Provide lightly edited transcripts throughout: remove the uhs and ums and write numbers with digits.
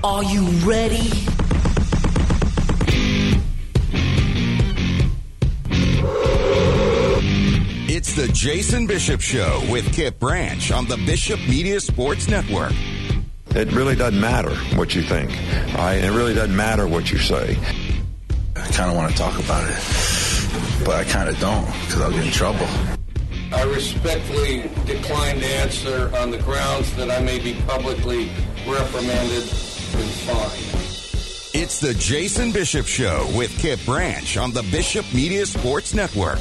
Are you ready? It's the Jason Bishop Show with Kip Branch on the Bishop Media Sports Network. It really doesn't matter what you think, all right? It really doesn't matter what you say. I kind of want to talk about it, but I kind of don't because I'll get in trouble. I respectfully decline to answer on the grounds that I may be publicly reprimanded and fined. It's the Jason Bishop Show with Kip Branch on the Bishop Media Sports Network.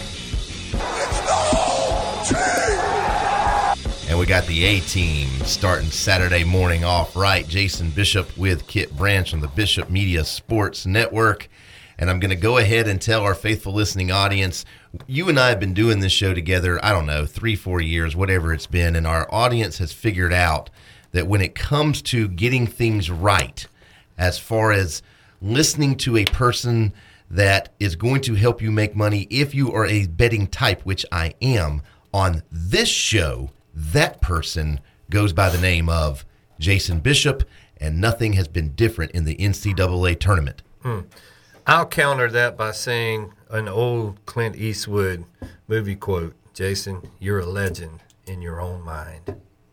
And we got the A-Team starting Saturday morning off right. Jason Bishop with Kip Branch on the Bishop Media Sports Network. And I'm going to go ahead and tell our faithful listening audience, you and I have been doing this show together, I don't know, 3-4 years, whatever it's been. And our audience has figured out that when it comes to getting things right, as far as listening to a person that is going to help you make money, if you are a betting type, which I am, on this show, that person goes by the name of Jason Bishop, and nothing has been different in the NCAA tournament. I'll counter that by saying an old Clint Eastwood movie quote, Jason, you're a legend in your own mind.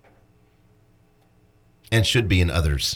And should be in others.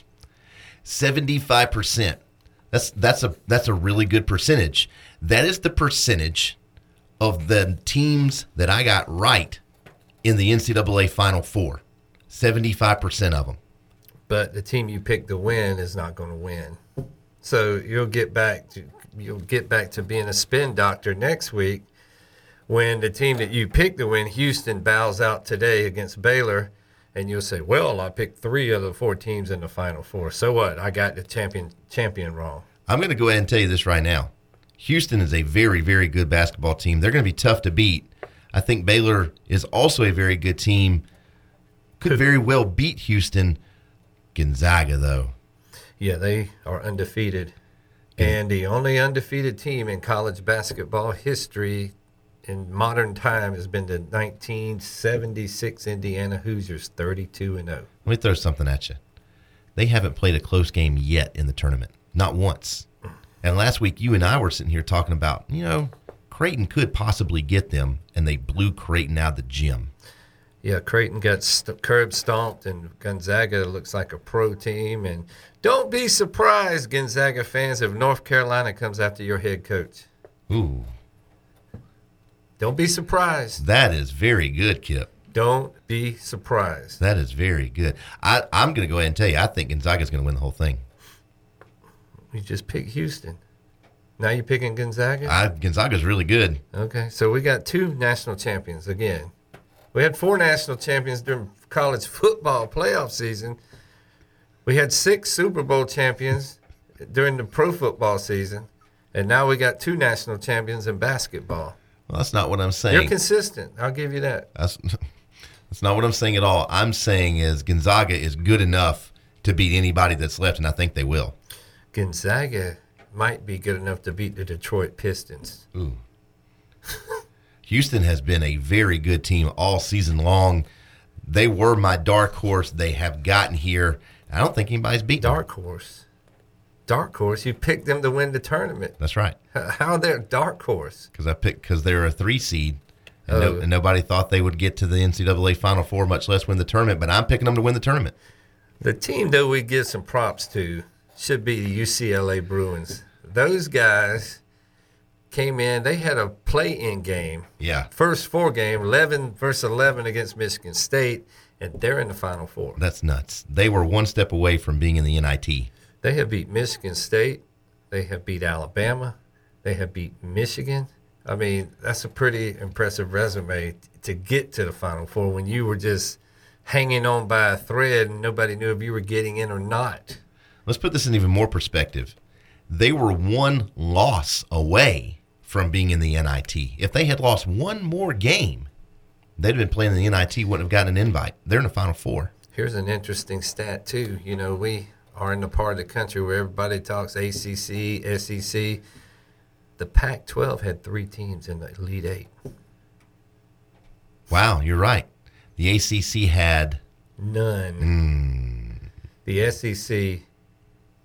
75%. That's a really good percentage. That is the percentage of the teams that I got right in the NCAA Final Four. 75% of them. But the team you picked to win is not going to win. So you'll get back to being a spin doctor next week when the team that you picked to win, Houston, bows out today against Baylor, and you'll say, well, I picked 3 of the 4 teams in the Final Four. So what? I got the champion wrong. I'm going to go ahead and tell you this right now. Houston is a very, very good basketball team. They're going to be tough to beat. I think Baylor is also a very good team. Could very well beat Houston. Gonzaga, though. Yeah, they are undefeated. And the only undefeated team in college basketball history in modern time has been the 1976 Indiana Hoosiers, 32-0. Let me throw something at you. They haven't played a close game yet in the tournament. Not once. And last week, you and I were sitting here talking about, Creighton could possibly get them, and they blew Creighton out of the gym. Yeah, Creighton got curb stomped, and Gonzaga looks like a pro team. And don't be surprised, Gonzaga fans, if North Carolina comes after your head coach. Ooh. Don't be surprised. That is very good, Kip. Don't be surprised. That is very good. I'm going to go ahead and tell you, I think Gonzaga's going to win the whole thing. You just picked Houston. Now you're picking Gonzaga? Gonzaga's really good. Okay, so we got 2 national champions again. We had 4 national champions during college football playoff season. We had 6 Super Bowl champions during the pro football season. And now we got 2 national champions in basketball. Well, that's not what I'm saying. You're consistent. I'll give you that. That's not what I'm saying at all. I'm saying is Gonzaga is good enough to beat anybody that's left, and I think they will. Gonzaga might be good enough to beat the Detroit Pistons. Ooh. Houston has been a very good team all season long. They were my dark horse. They have gotten here. I don't think anybody's beaten Dark horse? Dark horse? You picked them to win the tournament. That's right. How they're dark horse? Because they're a 3 seed, and nobody thought they would get to the NCAA Final Four, much less win the tournament. But I'm picking them to win the tournament. The team that we give some props to should be the UCLA Bruins. Those guys came in. They had a play-in game. Yeah. First 4 game, 11 versus 11 against Michigan State, and they're in the Final Four. That's nuts. They were one step away from being in the NIT. They have beat Michigan State. They have beat Alabama. They have beat Michigan. I mean, that's a pretty impressive resume to get to the Final Four when you were just hanging on by a thread and nobody knew if you were getting in or not. Let's put this in even more perspective. They were 1 loss away from being in the NIT. If they had lost 1 more game, they'd have been playing in the NIT, wouldn't have gotten an invite. They're in the Final Four. Here's an interesting stat, too. We are in the part of the country where everybody talks ACC, SEC. The Pac-12 had 3 teams in the Elite 8. Wow, you're right. The ACC had none. The SEC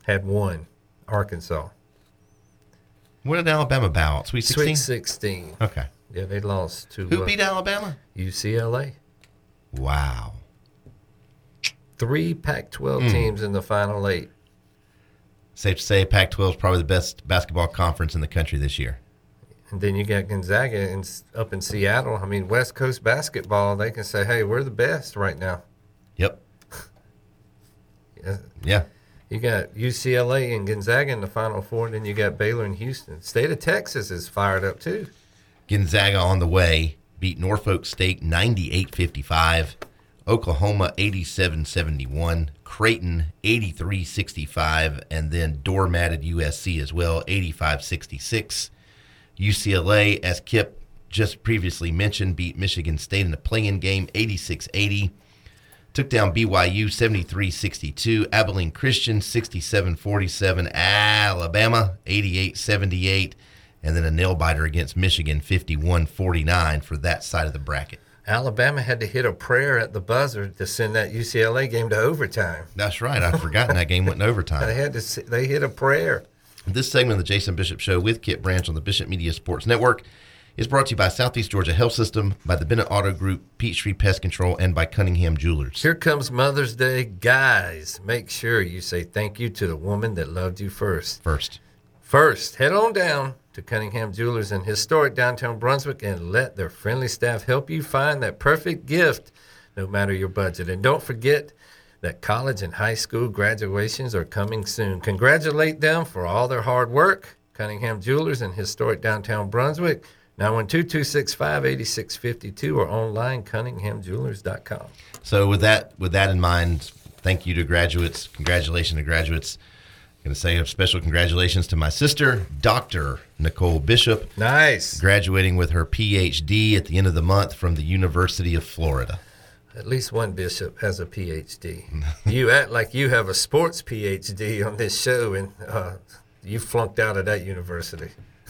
had won Arkansas. What did Alabama bow out? Sweet 16? Sweet 16. Okay. Yeah, they lost to Who beat Alabama? UCLA. Wow. 3 Pac-12 teams in the Final 8. Safe to say Pac-12 is probably the best basketball conference in the country this year. And then you got Gonzaga up in Seattle. I mean, West Coast basketball, they can say, hey, we're the best right now. Yep. Yeah. Yeah. You got UCLA and Gonzaga in the Final 4, and then you got Baylor and Houston. State of Texas is fired up, too. Gonzaga on the way beat Norfolk State 98-55. Oklahoma 87-71, Creighton 83-65, and then doormatted USC as well, 85-66. UCLA, as Kip just previously mentioned, beat Michigan State in a play-in game 86-80. Took down BYU 73-62, Abilene Christian 67-47, Alabama 88-78, and then a nail-biter against Michigan 51-49 for that side of the bracket. Alabama had to hit a prayer at the buzzer to send that UCLA game to overtime. That's right. I'd forgotten that game went in overtime. They hit a prayer. This segment of the Jason Bishop Show with Kip Branch on the Bishop Media Sports Network is brought to you by Southeast Georgia Health System, by the Bennett Auto Group, Peachtree Pest Control, and by Cunningham Jewelers. Here comes Mother's Day. Guys, make sure you say thank you to the woman that loved you first. First, head on down to Cunningham Jewelers in historic downtown Brunswick and let their friendly staff help you find that perfect gift, no matter your budget. And don't forget that college and high school graduations are coming soon. Congratulate them for all their hard work. Cunningham Jewelers in historic downtown Brunswick, 912-265-8652, or online, cunninghamjewelers.com. So with that in mind, thank you to graduates. Congratulations to graduates. I'm going to say a special congratulations to my sister, Dr. Nicole Bishop. Nice. Graduating with her PhD at the end of the month from the University of Florida. At least one bishop has a PhD. You act like you have a sports PhD on this show, and you flunked out of that university.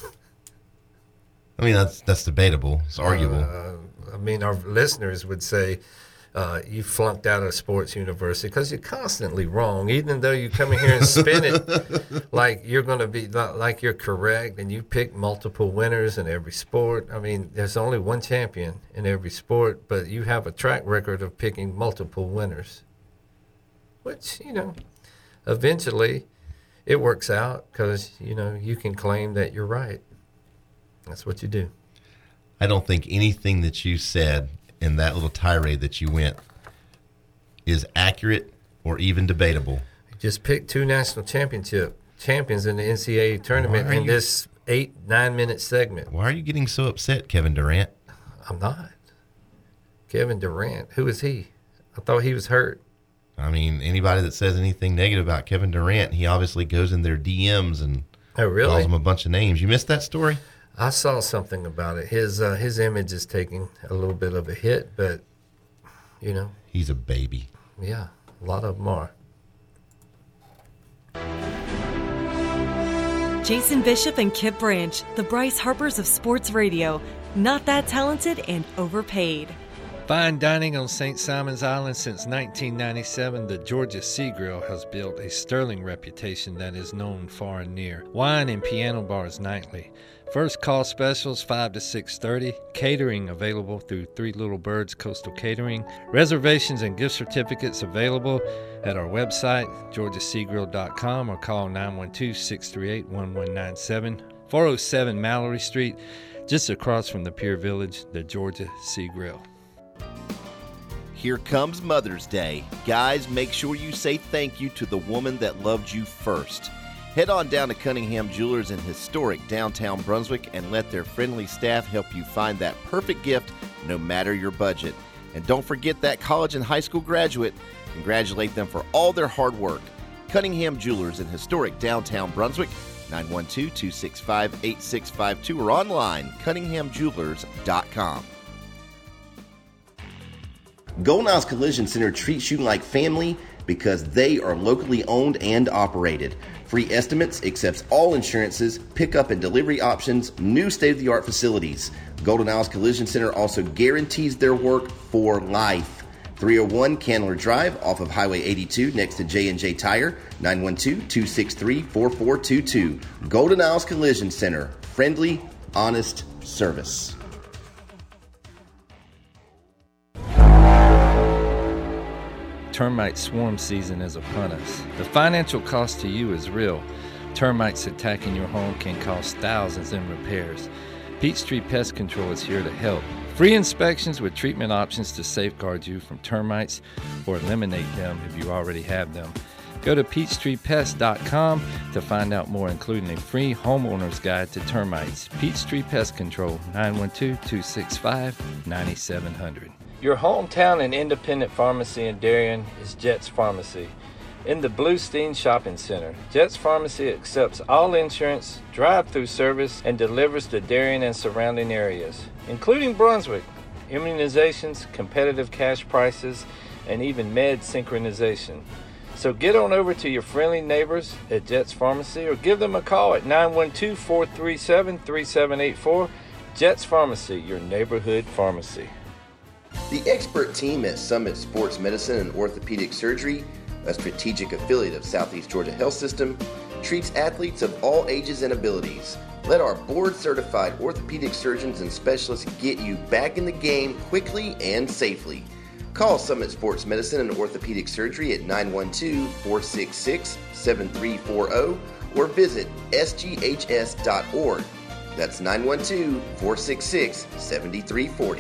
I mean, that's debatable. It's arguable. I mean, our listeners would say you flunked out of sports university because you're constantly wrong, even though you come in here and spin it like you're going to be like you're correct, and you pick multiple winners in every sport. I mean, there's only one champion in every sport, but you have a track record of picking multiple winners, which, eventually it works out because, you can claim that you're right. That's what you do. I don't think anything that you said in that little tirade that you went is accurate or even debatable. Just pick 2 national champions in the NCAA tournament in this 8-9 minute segment. Why are you getting so upset, Kevin Durant? I'm not. Kevin Durant, who is he? I thought he was hurt. I mean, anybody that says anything negative about Kevin Durant, he obviously goes in their DMs and calls them a bunch of names. You missed that story? I saw something about it. His image is taking a little bit of a hit, but, He's a baby. Yeah, a lot of them are. Jason Bishop and Kip Branch, the Bryce Harpers of sports radio. Not that talented and overpaid. Fine dining on St. Simon's Island since 1997, the Georgia Sea Grill has built a sterling reputation that is known far and near. Wine and piano bars nightly. First call specials 5 to 6:30. Catering available through Three Little Birds Coastal Catering. Reservations and gift certificates available at our website, georgiaseagrill.com, or call 912-638-1197. 407 Mallory Street, just across from the Pier Village, the Georgia Sea Grill. Here comes Mother's Day. Guys, make sure you say thank you to the woman that loved you first. Head on down to Cunningham Jewelers in historic downtown Brunswick and let their friendly staff help you find that perfect gift no matter your budget. And don't forget that college and high school graduate. Congratulate them for all their hard work. Cunningham Jewelers in historic downtown Brunswick, 912-265-8652, or online, cunninghamjewelers.com. Golden Isles Collision Center treats you like family because they are locally owned and operated. Free estimates, accepts all insurances, pickup and delivery options, new state-of-the-art facilities. Golden Isles Collision Center also guarantees their work for life. 301 Candler Drive off of Highway 82 next to J&J Tire, 912-263-4422. Golden Isles Collision Center. Friendly, honest service. Termite swarm season is upon us. The financial cost to you is real. Termites attacking your home can cost thousands in repairs. Peachtree Pest Control is here to help. Free inspections with treatment options to safeguard you from termites or eliminate them if you already have them. Go to PeachtreePest.com to find out more, including a free homeowner's guide to termites. Peachtree Pest Control, 912-265-9700. Your hometown and independent pharmacy in Darien is Jets Pharmacy. In the Bluestein Shopping Center, Jets Pharmacy accepts all insurance, drive-through service, and delivers to Darien and surrounding areas, including Brunswick, immunizations, competitive cash prices, and even med synchronization. So get on over to your friendly neighbors at Jets Pharmacy or give them a call at 912-437-3784. Jets Pharmacy, your neighborhood pharmacy. The expert team at Summit Sports Medicine and Orthopedic Surgery, a strategic affiliate of Southeast Georgia Health System, treats athletes of all ages and abilities. Let our board-certified orthopedic surgeons and specialists get you back in the game quickly and safely. Call Summit Sports Medicine and Orthopedic Surgery at 912-466-7340 or visit sghs.org. That's 912-466-7340.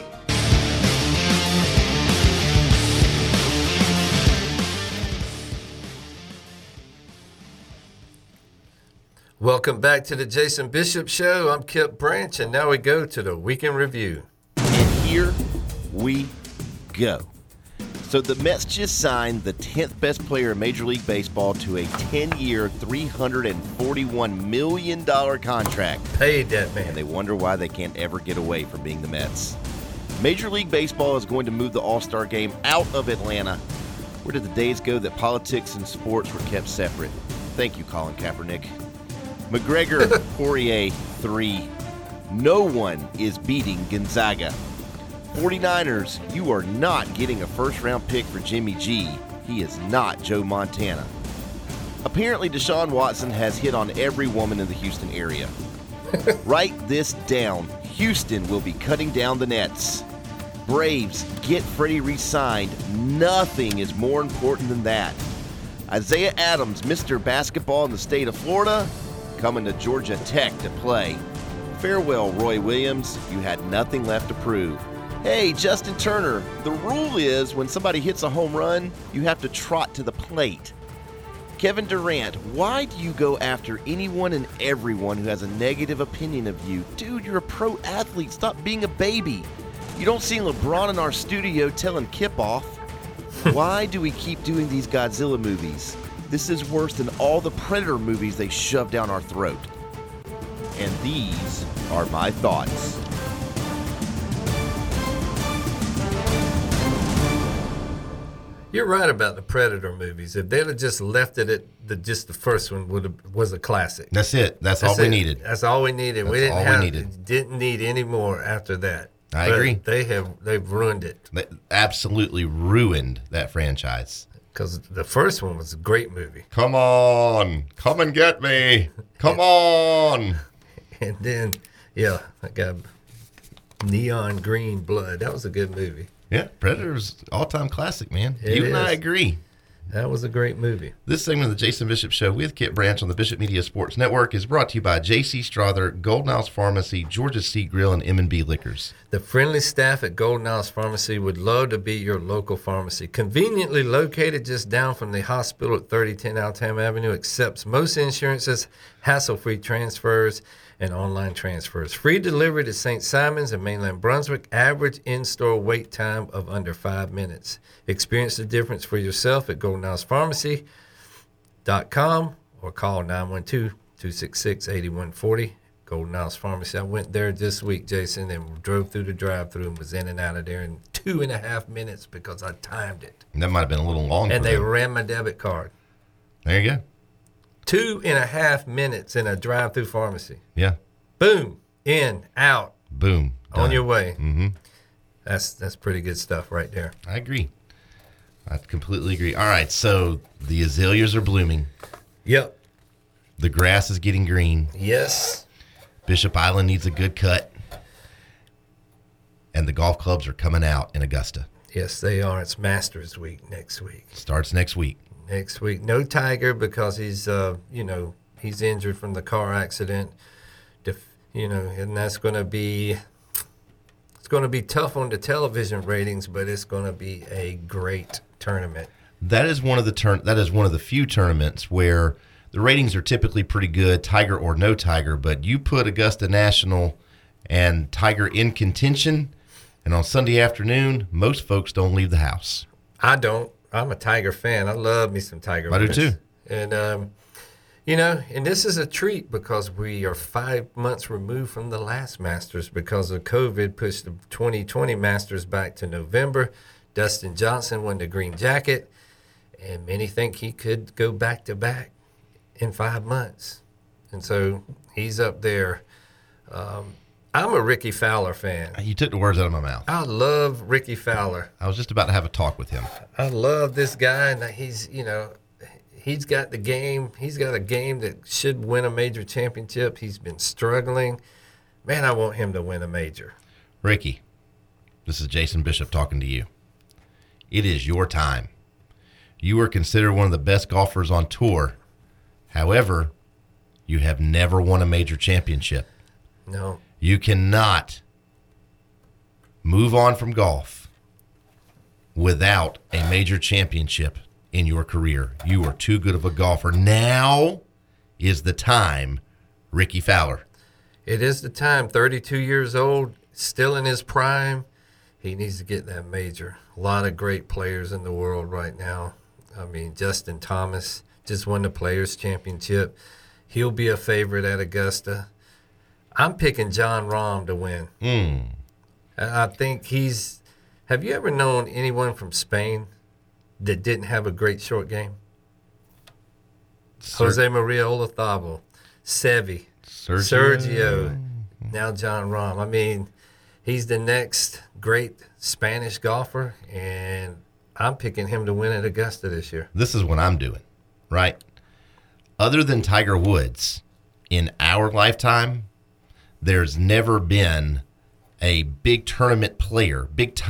Welcome back to the Jason Bishop Show. I'm Kip Branch, and now we go to the Weekend Review. And here we go. So the Mets just signed the 10th best player in Major League Baseball to a 10-year, $341 million contract. Paid that man. And they wonder why they can't ever get away from being the Mets. Major League Baseball is going to move the All-Star Game out of Atlanta. Where did the days go that politics and sports were kept separate? Thank you, Colin Kaepernick. McGregor, Poirier, 3. No one is beating Gonzaga. 49ers, you are not getting a first-round pick for Jimmy G. He is not Joe Montana. Apparently, Deshaun Watson has hit on every woman in the Houston area. Write this down. Houston will be cutting down the nets. Braves, get Freddie re-signed. Nothing is more important than that. Isaiah Adams, Mr. Basketball in the state of Florida, coming to Georgia Tech to play. Farewell, Roy Williams. You had nothing left to prove. Hey, Justin Turner, the rule is when somebody hits a home run, you have to trot to the plate. Kevin Durant, why do you go after anyone and everyone who has a negative opinion of you? Dude, you're a pro athlete. Stop being a baby. You don't see LeBron in our studio telling Kip off. Why do we keep doing these Godzilla movies? This is worse than all the Predator movies they shove down our throat. And these are my thoughts. You're right about the Predator movies. If they'd have just left it at just the first one was a classic. That's it. That's all we needed. That's all we needed. Didn't need any more after that. I agree. They've ruined it. They absolutely ruined that franchise. Because the first one was a great movie. Come on. Come and get me. Come on. And then, yeah, I got Neon Green Blood. That was a good movie. Yeah, Predator's all-time classic, man. You and I agree. That was a great movie. This segment of the Jason Bishop Show with Kip Branch on the Bishop Media Sports Network is brought to you by J.C. Strother, Golden Isles Pharmacy, Georgia Sea Grill, and M&B Liquors. The friendly staff at Golden Isles Pharmacy would love to be your local pharmacy. Conveniently located just down from the hospital at 3010 Altam Avenue, accepts most insurances, hassle-free transfers, and online transfers. Free delivery to St. Simons and mainland Brunswick. Average in-store wait time of under 5 minutes. Experience the difference for yourself at goldenilespharmacy.com or call 912-266-8140. Golden Isles Pharmacy. I went there this week, Jason, and drove through the drive-thru and was in and out of there in 2.5 minutes because I timed it. And that might have been a little long. And they ran my debit card. There you go. 2.5 minutes in a drive-through pharmacy. Yeah. Boom. In, out. Boom. On your way. Mm-hmm. That's pretty good stuff right there. I agree. I completely agree. All right, so the azaleas are blooming. Yep. The grass is getting green. Yes. Bishop Island needs a good cut. And the golf clubs are coming out in Augusta. Yes, they are. It's Masters Week next week. Starts next week. Next week. No Tiger because he's, he's injured from the car accident. And that's going to be, it's going to be tough on the television ratings, but it's going to be a great tournament. That is one of the few tournaments where the ratings are typically pretty good, Tiger or no Tiger, but you put Augusta National and Tiger in contention, and on Sunday afternoon, most folks don't leave the house. I don't. I'm a Tiger fan. I love me some Tiger. I do too. And, and this is a treat because we are 5 months removed from the last Masters because of COVID pushed the 2020 Masters back to November. Dustin Johnson won the green jacket, and many think he could go back-to-back in 5 months. And so he's up there. I'm a Ricky Fowler fan. You took the words out of my mouth. I love Ricky Fowler. I was just about to have a talk with him. I love this guy, and he's got the game. He's got a game that should win a major championship. He's been struggling. Man, I want him to win a major. Ricky, this is Jason Bishop talking to you. It is your time. You are considered one of the best golfers on tour. However, you have never won a major championship. No. You cannot move on from golf without a major championship in your career. You are too good of a golfer. Now is the time, Ricky Fowler. It is the time. 32 years old, still in his prime. He needs to get that major. A lot of great players in the world right now. I mean, Justin Thomas just won the Players' Championship. He'll be a favorite at Augusta. I'm picking Jon Rahm to win. I think have you ever known anyone from Spain that didn't have a great short game? Jose Maria Olazabal, Seve, Sergio, now Jon Rahm. I mean, he's the next great Spanish golfer, and I'm picking him to win at Augusta this year. This is what I'm doing, right? Other than Tiger Woods, in our lifetime, there's never been a big tournament player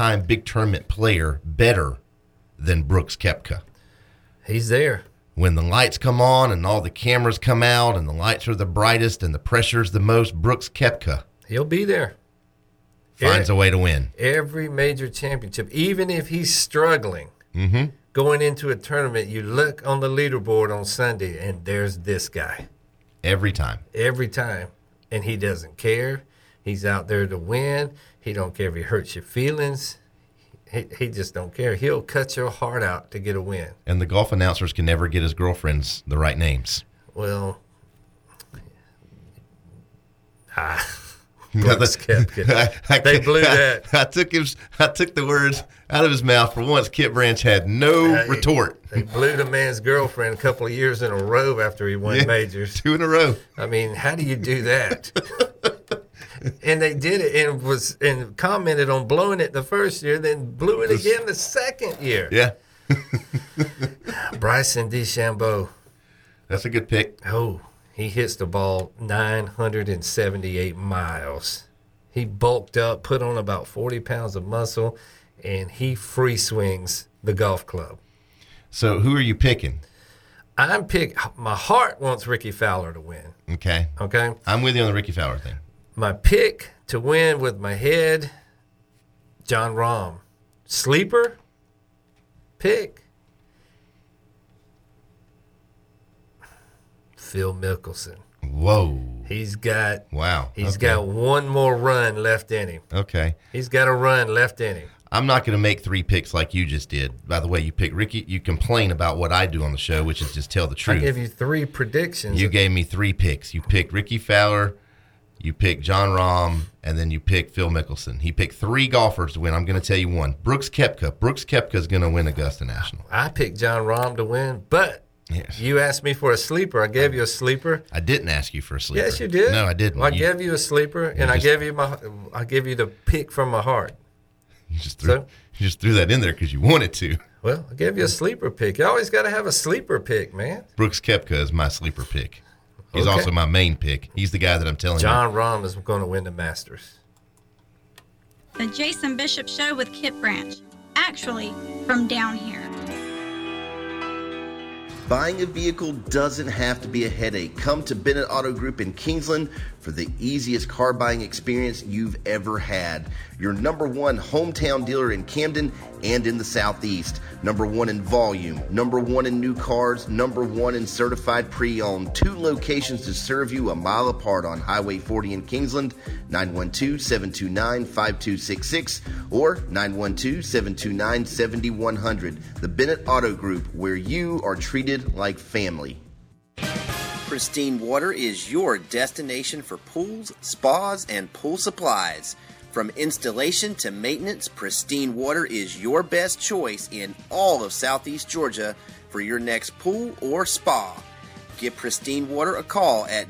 better than Brooks Koepka. He's there. When the lights come on and all the cameras come out and the lights are the brightest and the pressure's the most, Brooks Koepka. He'll be there. Finds a way to win. Every major championship, even if he's struggling, going into a tournament, you look on the leaderboard on Sunday and there's this guy. Every time. Every time. And he doesn't care. He's out there to win. He don't care if he hurts your feelings. He just don't care. He'll cut your heart out to get a win. And the golf announcers can never get his girlfriends the right names. Well, Brooks Koepka. They blew that. I took the words out of his mouth. For once, Kip Branch had no retort. They blew the man's girlfriend a couple of years in a row after he won majors. 2 in a row. I mean, how do you do that? And they did it and commented on blowing it the first year, then blew it again the second year. Yeah. Bryson DeChambeau. That's a good pick. Oh, he hits the ball 978 miles. He bulked up, put on about 40 pounds of muscle, and he free swings the golf club. So who are you picking? My heart wants Ricky Fowler to win. Okay. Okay? I'm with you on the Ricky Fowler thing. My pick to win with my head, Jon Rahm. Sleeper pick, Phil Mickelson. Whoa. He's got He's got one more run left in him. Okay. He's got a run left in him. I'm not going to make 3 picks like you just did. By the way, you pick Ricky. You complain about what I do on the show, which is just tell the truth. I gave you 3 predictions. You gave me 3 picks. You picked Ricky Fowler, you picked Jon Rahm, and then you picked Phil Mickelson. He picked 3 golfers to win. I'm going to tell you one. Brooks Koepka. Brooks Koepka is going to win Augusta National. I picked Jon Rahm to win, but you asked me for a sleeper. I gave you a sleeper. I didn't ask you for a sleeper. Yes, you did. No, I didn't. Well, I gave you a sleeper, and I gave you the pick from my heart. You just threw that in there because you wanted to. Well, I gave you a sleeper pick. You always got to have a sleeper pick, man. Brooks Koepka is my sleeper pick. He's Okay. also my main pick. He's the guy that I'm telling John Rahm is going to win the Masters. The Jason Bishop Show with Kip Branch. Actually, from down here. Buying a vehicle doesn't have to be a headache. Come to Bennett Auto Group in Kingsland for the easiest car buying experience you've ever had. Your number one hometown dealer in Camden and in the Southeast. Number one in volume, number one in new cars, number one in certified pre-owned. 2 locations to serve you a mile apart on Highway 40 in Kingsland, 912-729-5266 or 912-729-7100. The Bennett Auto Group, where you are treated like family. Pristine Water is your destination for pools, spas, and pool supplies. From installation to maintenance, Pristine Water is your best choice in all of Southeast Georgia for your next pool or spa. Give Pristine Water a call at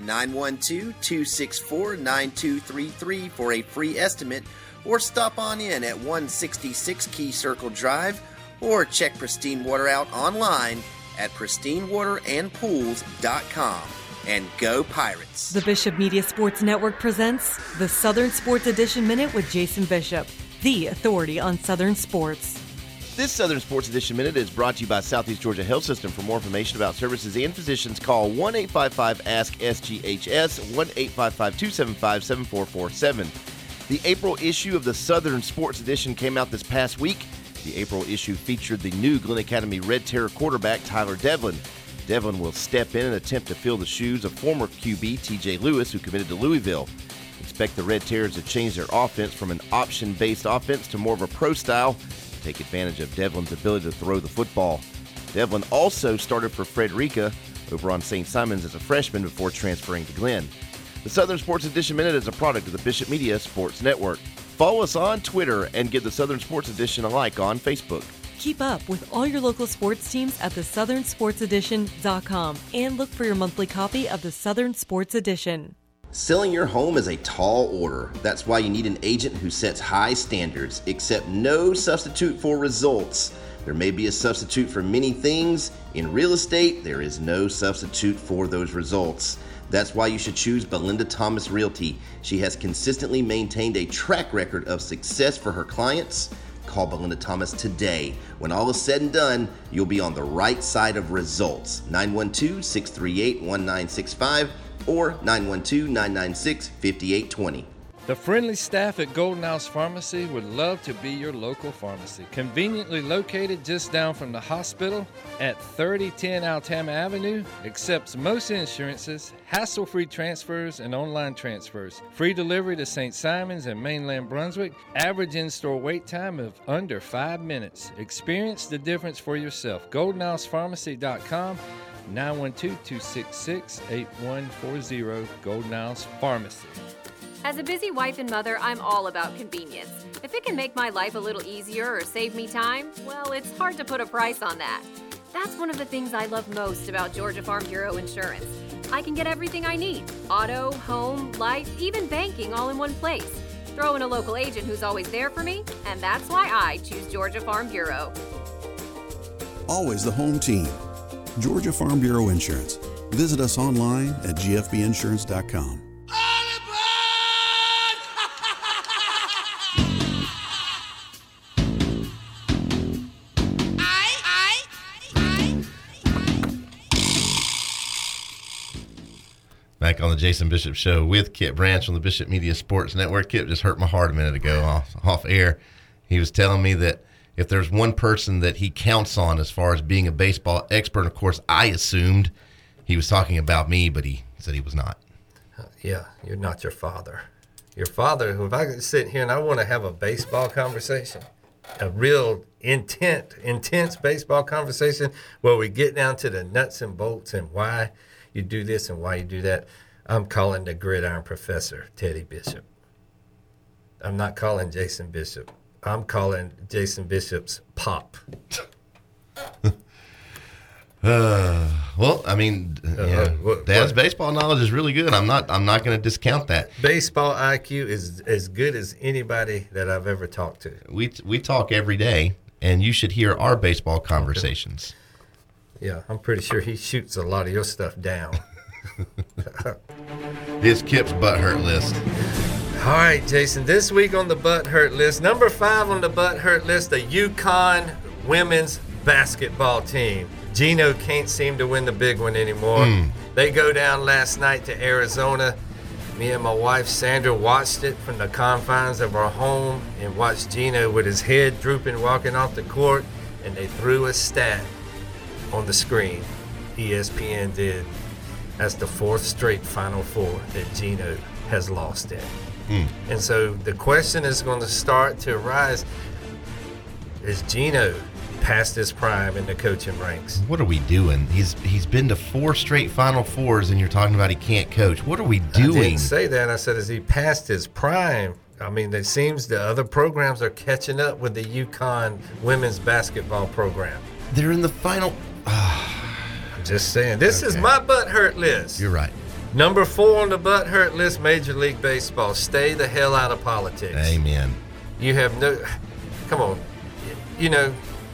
912-264-9233 for a free estimate, or stop on in at 166 Key Circle Drive, or check Pristine Water out online at pristinewaterandpools.com. And go Pirates! The Bishop Media Sports Network presents the Southern Sports Edition Minute with Jason Bishop, the authority on Southern sports. This Southern Sports Edition Minute is brought to you by Southeast Georgia Health System. For more information about services and physicians, call 1-855-ASK-SGHS, 1-855-275-7447. The April issue of the Southern Sports Edition came out this past week. The April issue featured the new Glen Academy Red Terror quarterback Tyler Devlin. Devlin will step in and attempt to fill the shoes of former QB TJ Lewis, who committed to Louisville. Expect the Red Terrors to change their offense from an option-based offense to more of a pro style, to take advantage of Devlin's ability to throw the football. Devlin also started for Frederica over on St. Simon's as a freshman before transferring to Glen. The Southern Sports Edition Minute is a product of the Bishop Media Sports Network. Follow us on Twitter and give the Southern Sports Edition a like on Facebook. Keep up with all your local sports teams at thesouthernsportsedition.com and look for your monthly copy of the Southern Sports Edition. Selling your home is a tall order. That's why you need an agent who sets high standards, except no substitute for results. There may be a substitute for many things. In real estate, there is no substitute for those results. That's why you should choose Belinda Thomas Realty. She has consistently maintained a track record of success for her clients. Call Belinda Thomas today. When all is said and done, you'll be on the right side of results. 912-638-1965 or 912-996-5820. The friendly staff at Golden House Pharmacy would love to be your local pharmacy. Conveniently located just down from the hospital at 3010 Altama Avenue, accepts most insurances, hassle-free transfers, and online transfers. Free delivery to St. Simons and mainland Brunswick. Average in-store wait time of under 5 minutes. Experience the difference for yourself. GoldenHousePharmacy.com, 912-266-8140, Golden House Pharmacy. As a busy wife and mother, I'm all about convenience. If it can make my life a little easier or save me time, well, it's hard to put a price on that. That's one of the things I love most about Georgia Farm Bureau Insurance. I can get everything I need: auto, home, life, even banking, all in one place. Throw in a local agent who's always there for me, and that's why I choose Georgia Farm Bureau. Always the home team. Georgia Farm Bureau Insurance. Visit us online at gfbinsurance.com. Back on the Jason Bishop Show with Kip Branch on the Bishop Media Sports Network. Kip just hurt my heart a minute ago off air. He was telling me that if there's one person that he counts on as far as being a baseball expert, and of course I assumed he was talking about me, but he said he was not. Yeah, you're not your father. Your father, if I could sit here and I want to have a baseball conversation, a real intense baseball conversation where we get down to the nuts and bolts and why you do this and why you do that, I'm calling the gridiron professor, Teddy Bishop. I'm not calling Jason Bishop. I'm calling Jason Bishop's pop. Well, I mean, Dad's baseball knowledge is really good. I'm not going to discount that. Baseball IQ is as good as anybody that I've ever talked to. We talk every day, and you should hear our baseball conversations. Yeah, I'm pretty sure he shoots a lot of your stuff down. It's Kip's butt hurt list. All right, Jason, this week on the butt hurt list, number 5 on the butt hurt list, the UConn women's basketball team. Gino can't seem to win the big one anymore. They go down last night to Arizona. Me and my wife, Sandra, watched it from the confines of our home and watched Gino with his head drooping walking off the court, and they threw a stat on the screen. ESPN did. That's the 4th straight Final Four that Gino has lost in. And so the question is going to start to arise, is Gino past his prime in the coaching ranks? What are we doing? He's been to 4 straight Final Fours, and you're talking about he can't coach. What are we doing? I didn't say that. I said, is he past his prime? I mean, it seems the other programs are catching up with the UConn women's basketball program. They're in the final. I'm just saying. This is my butt hurt list. You're right. Number 4 on the butt hurt list, Major League Baseball. Stay the hell out of politics. Amen. You have no. Come on. You know,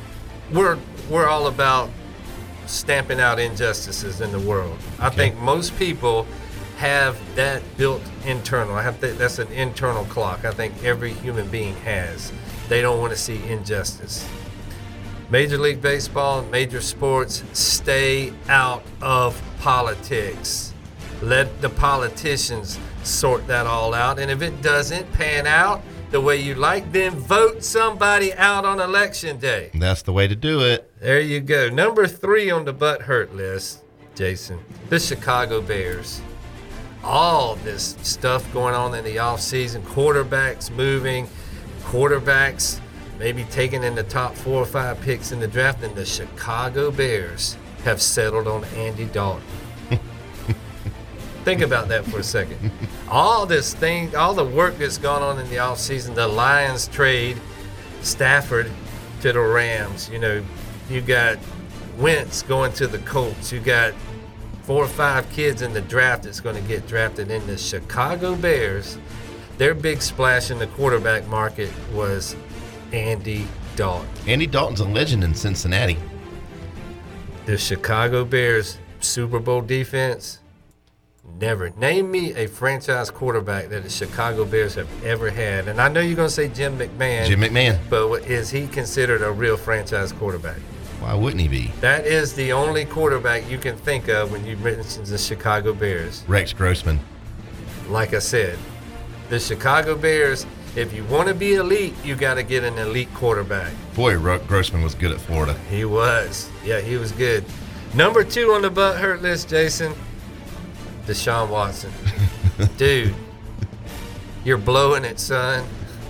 we're all about stamping out injustices in the world. I think most people have that built internal. That's an internal clock. I think every human being has. They don't want to see injustice. Major League Baseball, major sports, stay out of politics. Let the politicians sort that all out. And if it doesn't pan out the way you like, then vote somebody out on election day. That's the way to do it. There you go. Number 3 on the butt hurt list, Jason, the Chicago Bears. All this stuff going on in the offseason, quarterbacks moving, quarterbacks maybe taken in the top 4 or 5 picks in the draft, and the Chicago Bears have settled on Andy Dalton. Think about that for a second. All the work that's gone on in the offseason, the Lions trade Stafford to the Rams. You know, you got Wentz going to the Colts. You got 4 or 5 kids in the draft that's going to get drafted in the Chicago Bears. Their big splash in the quarterback market was Andy Dalton. Andy Dalton's a legend in Cincinnati. The Chicago Bears Super Bowl defense, never. Name me a franchise quarterback that the Chicago Bears have ever had. And I know you're going to say Jim McMahon. Jim McMahon. But is he considered a real franchise quarterback? Why wouldn't he be? That is the only quarterback you can think of when you mention the Chicago Bears. Rex Grossman. Like I said, the Chicago Bears, if you want to be elite, you got to get an elite quarterback. Boy, Grossman was good at Florida. He was. Yeah, he was good. Number 2 on the butt hurt list, Jason, Deshaun Watson. Dude, you're blowing it, son.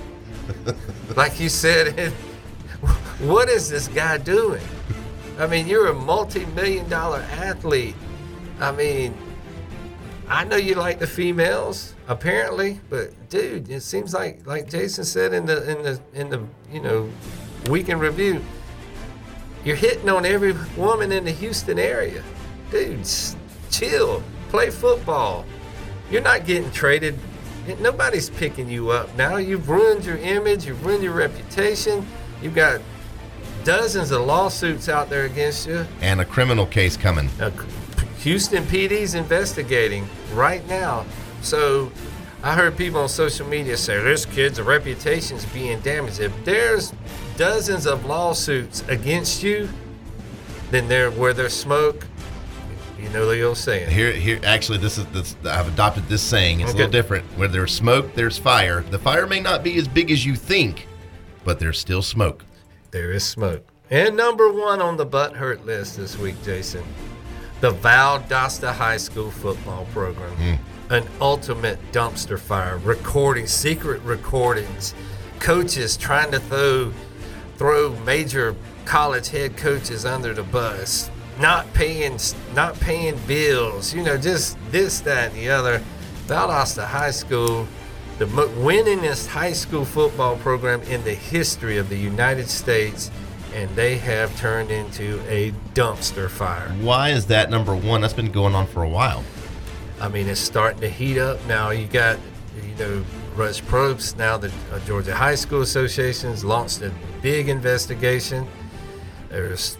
Like you said, what is this guy doing? I mean, you're a multi-million-dollar athlete. I mean, I know you like the females, apparently, but dude, it seems like Jason said in the week in review, you're hitting on every woman in the Houston area. Dude, chill, play football. You're not getting traded. Nobody's picking you up now. You've ruined your image. You've ruined your reputation. You've got dozens of lawsuits out there against you. And a criminal case coming. Houston PD's investigating right now. So I heard people on social media say, this kid's reputation's being damaged. If there's dozens of lawsuits against you, then where there's smoke, you know the old saying. Here, actually, this I've adopted this saying. It's a little different. Where there's smoke, there's fire. The fire may not be as big as you think, but there's still smoke. There is smoke. And number 1 on the butt hurt list this week, Jason, the Valdosta High School football program. An ultimate dumpster fire. Secret recordings. Coaches trying to throw major college head coaches under the bus. Not paying bills. You know, just this, that, and the other. Valdosta High School, the winningest high school football program in the history of the United States, and they have turned into a dumpster fire. Why is that number 1? That's been going on for a while. I mean, it's starting to heat up now. You got, Rush Probst, now the Georgia High School Association, has launched a big investigation. There's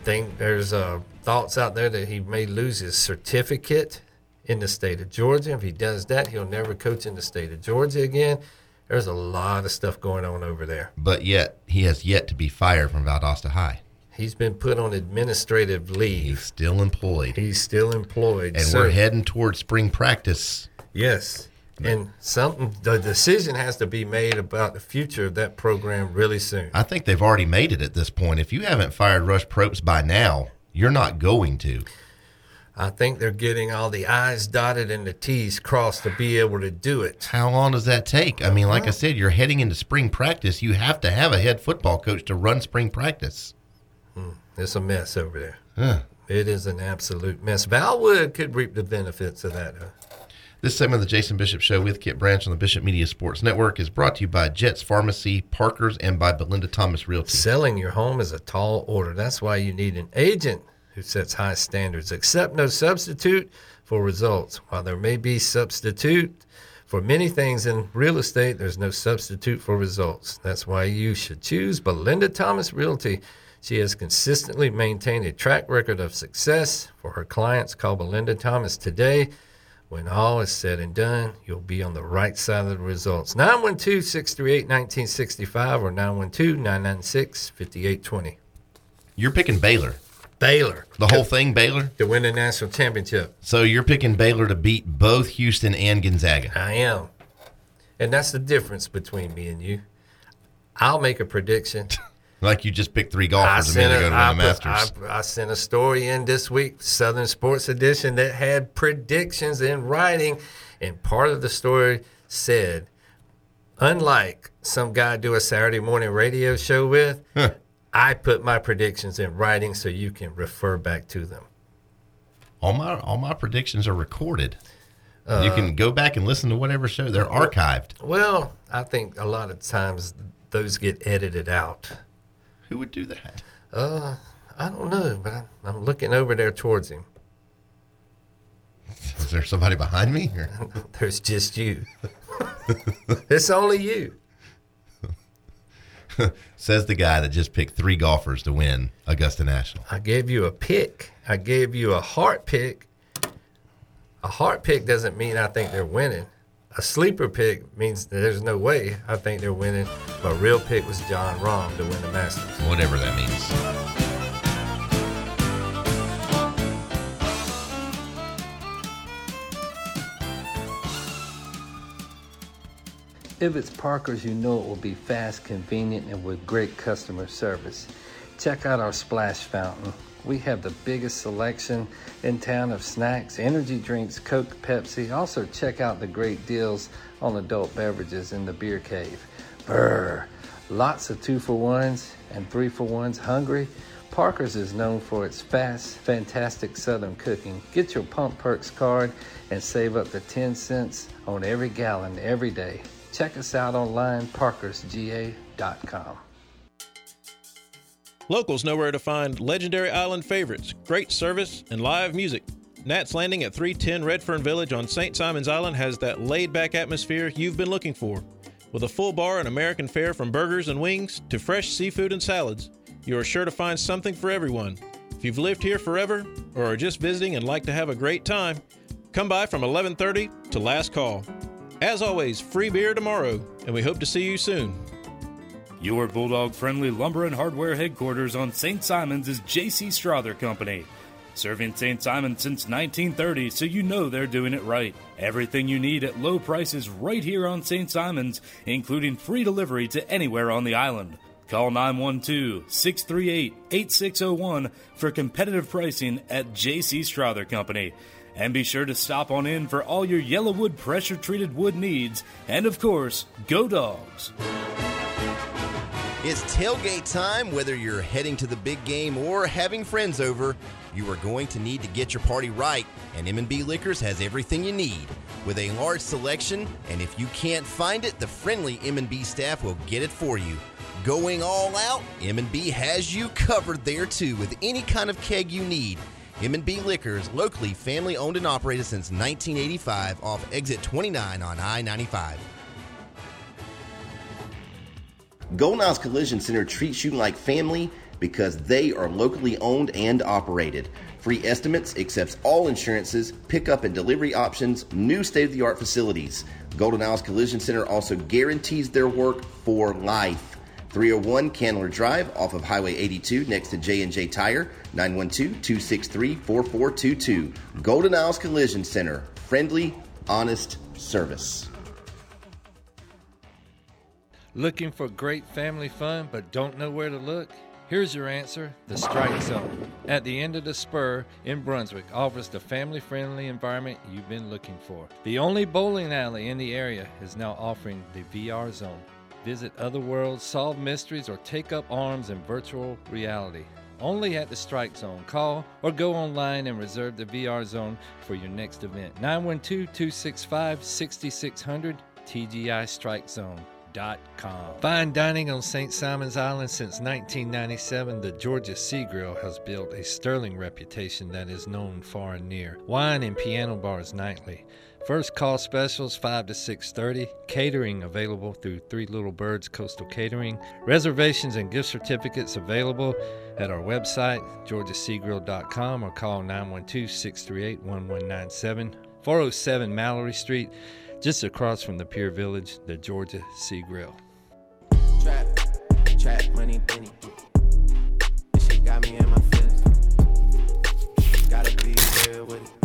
thoughts out there that he may lose his certificate in the state of Georgia. If he does that, he'll never coach in the state of Georgia again. There's a lot of stuff going on over there. But yet, he has yet to be fired from Valdosta High. He's been put on administrative leave. He's still employed. And we're heading towards spring practice. Yes. And the decision has to be made about the future of that program really soon. I think they've already made it at this point. If you haven't fired Rush Probst by now, you're not going to. I think they're getting all the I's dotted and the T's crossed to be able to do it. How long does that take? I mean, like I said, you're heading into spring practice. You have to have a head football coach to run spring practice. It's a mess over there. Huh. It is an absolute mess. Valwood could reap the benefits of that. This segment of the Jason Bishop Show with Kit Branch on the Bishop Media Sports Network is brought to you by Jets Pharmacy, Parker's, and by Belinda Thomas Realty. Selling your home is a tall order. That's why you need an agent who sets high standards. Accept no substitute for results. While there may be substitute for many things in real estate, there's no substitute for results. That's why you should choose Belinda Thomas Realty. She has consistently maintained a track record of success for her clients. Call Belinda Thomas today. When all is said and done, you'll be on the right side of the results. 912-638-1965 or 912-996-5820. You're picking Baylor. Baylor. The whole thing, Baylor? To win the national championship. So you're picking Baylor to beat both Houston and Gonzaga. I am. And that's the difference between me and you. I'll make a prediction. Like you just picked 3 golfers a minute ago to win the Masters. I sent a story in this week, Southern Sports Edition, that had predictions in writing. And part of the story said, unlike some guy I do a Saturday morning radio show with, I put my predictions in writing so you can refer back to them. All my predictions are recorded. You can go back and listen to whatever show. They're archived. Well, I think a lot of times those get edited out. Who would do that? I don't know, but I'm looking over there towards him. Is there somebody behind me? Or? There's just you. It's only you. Says the guy that just picked 3 golfers to win Augusta National. I gave you a pick. I gave you a heart pick. A heart pick doesn't mean I think they're winning. A sleeper pick means that there's no way I think they're winning. My real pick was John Rahm to win the Masters. Whatever that means. If it's Parker's, you know it will be fast, convenient, and with great customer service. Check out our splash fountain. We have the biggest selection in town of snacks, energy drinks, Coke, Pepsi. Also check out the great deals on adult beverages in the beer cave. Brr! Lots of 2-for-1s and 3-for-1s. Hungry? Parker's is known for its fast, fantastic Southern cooking. Get your Pump Perks card and save up to 10 cents on every gallon every day. Check us out online, parkersga.com. Locals know where to find legendary island favorites, great service, and live music. Nat's Landing at 310 Redfern Village on St. Simon's Island has that laid-back atmosphere you've been looking for. With a full bar and American fare from burgers and wings to fresh seafood and salads, you are sure to find something for everyone. If you've lived here forever or are just visiting and like to have a great time, come by from 11:30 to last call. As always, free beer tomorrow, and we hope to see you soon. Your Bulldog-friendly lumber and hardware headquarters on St. Simon's is J.C. Strother Company. Serving St. Simon since 1930, so you know they're doing it right. Everything you need at low prices right here on St. Simon's, including free delivery to anywhere on the island. Call 912-638-8601 for competitive pricing at J.C. Strother Company. And be sure to stop on in for all your Yellowwood pressure-treated wood needs. And of course, go Dogs! It's tailgate time. Whether you're heading to the big game or having friends over, you are going to need to get your party right, and M&B Liquors has everything you need. With a large selection, and if you can't find it, the friendly M&B staff will get it for you. Going all out, M&B has you covered there too with any kind of keg you need. M&B Liquors, locally family owned and operated since 1985 off exit 29 on I-95. Golden Isles Collision Center treats you like family because they are locally owned and operated. Free estimates, accepts all insurances, pickup and delivery options, new state-of-the-art facilities. Golden Isles Collision Center also guarantees their work for life. 301 Candler Drive off of Highway 82 next to J&J Tire, 912-263-4422. Golden Isles Collision Center, friendly, honest service. Looking for great family fun but don't know where to look? Here's your answer, the Strike Zone. At the end of the spur in Brunswick offers the family-friendly environment you've been looking for. The only bowling alley in the area is now offering the VR Zone. Visit other worlds, solve mysteries, or take up arms in virtual reality. Only at the Strike Zone. Call or go online and reserve the VR Zone for your next event. 912-265-6600, TGIStrikeZone.com. Fine dining on St. Simon's Island since 1997, the Georgia Sea Grill has built a sterling reputation that is known far and near. Wine and piano bars nightly. First call specials 5 to 6:30. Catering available through Three Little Birds Coastal Catering. Reservations and gift certificates available at our website, georgiaseagrill.com, or call 912-638-1197. 407 Mallory Street, just across from the Pier Village, the Georgia Sea Grill. Trap money, penny. This shit got me in my feelings. Gotta be real with it.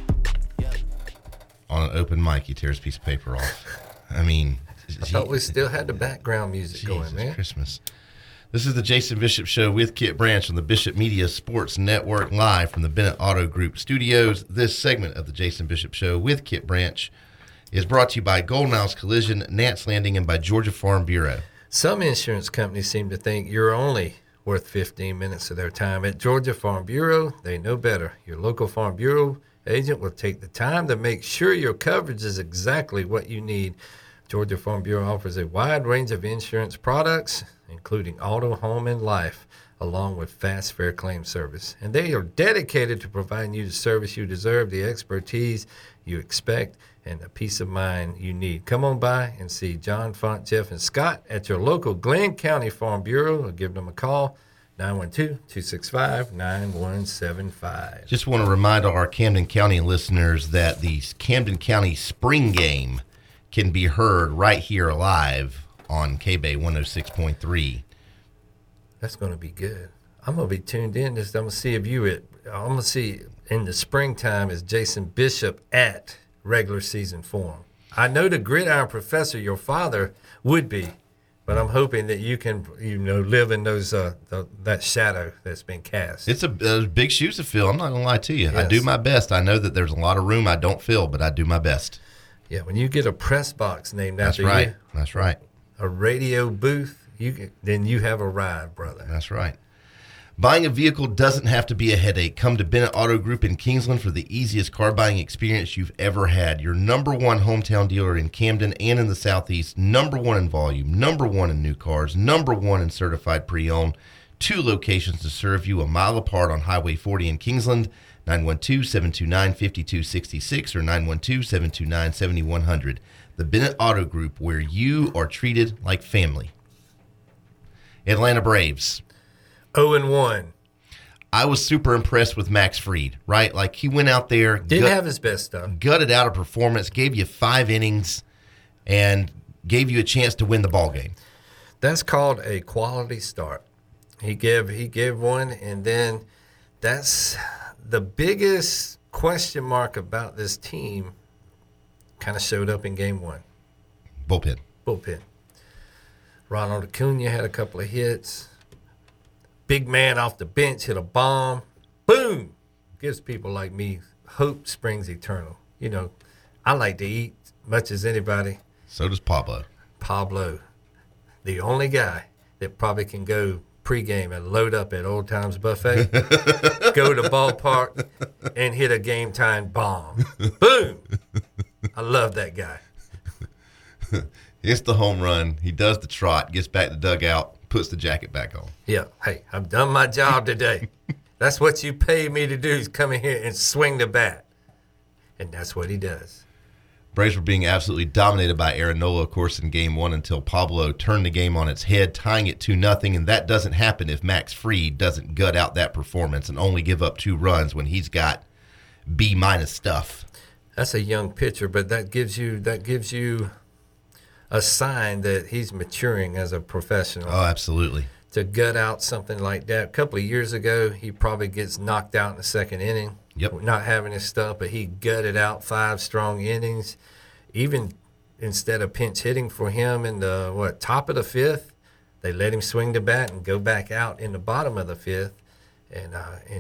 On an open mic, he tears a piece of paper off. I mean, I thought we still had the background music going, man. Christmas. This is the Jason Bishop Show with Kit Branch on the Bishop Media Sports Network, live from the Bennett Auto Group studios. This segment of the Jason Bishop Show with Kit Branch is brought to you by Golden Isles Collision, Nance Landing, and by Georgia Farm Bureau. Some insurance companies seem to think you're only worth 15 minutes of their time. At Georgia Farm Bureau, they know better. Your local Farm Bureau agent will take the time to make sure your coverage is exactly what you need. Georgia Farm Bureau offers a wide range of insurance products, including auto, home, and life, along with fast, fair claim service. And they are dedicated to providing you the service you deserve, the expertise you expect, and the peace of mind you need. Come on by and see John, Font, Jeff, and Scott at your local Glenn County Farm Bureau, or give them a call, 912-265-9175. Just want to remind our Camden County listeners that the Camden County Spring Game can be heard right here live on K-Bay 106.3. That's going to be good. I'm going to be tuned in. I'm going to see if you I'm going to see in the springtime is Jason Bishop at regular season form. I know the Gridiron Professor, your father, would be, but I'm hoping that you can, live in those that shadow that's been cast. It's a big shoes to fill. I'm not going to lie to you. Yes. I do my best. I know that there's a lot of room I don't fill, but I do my best. Yeah, when you get a press box named That's after right. you, That's right. a radio booth, then you have arrived, brother. That's right. Buying a vehicle doesn't have to be a headache. Come to Bennett Auto Group in Kingsland for the easiest car buying experience you've ever had. Your number one hometown dealer in Camden and in the Southeast. Number one in volume. Number one in new cars. Number one in certified pre-owned. 2 locations to serve you, a mile apart on Highway 40 in Kingsland. 912-729-5266 or 912-729-7100. The Bennett Auto Group, where you are treated like family. Atlanta Braves. 0-1. I was super impressed with Max Fried, right? Like, he went out there. Didn't have his best stuff. Gutted out a performance, gave you 5 innings, and gave you a chance to win the ball game. That's called a quality start. He gave one, and then that's the biggest question mark about this team kind of showed up in game 1. Bullpen. Ronald Acuna had a couple of hits. Big man off the bench hit a bomb. Boom! Gives people like me hope springs eternal. I like to eat much as anybody. So does Pablo. The only guy that probably can go pregame and load up at Old Times Buffet, go to the ballpark, and hit a game-time bomb. Boom! I love that guy. Hits the home run. He does the trot, gets back to the dugout, puts the jacket back on. Yeah. Hey, I've done my job today. That's what you paid me to do, is come in here and swing the bat. And that's what he does. Braves were being absolutely dominated by Aaron Nola, of course, in Game 1 until Pablo turned the game on its head, tying it 2-0, and that doesn't happen if Max Fried doesn't gut out that performance and only give up 2 runs when he's got B- stuff. That's a young pitcher, but that gives you a sign that he's maturing as a professional. Oh, absolutely. To gut out something like that. A couple of years ago, he probably gets knocked out in the second inning. Yep. Not having his stuff, but he gutted out 5 strong innings. Even instead of pinch hitting for him in the top of the 5th, they let him swing the bat and go back out in the bottom of the 5th and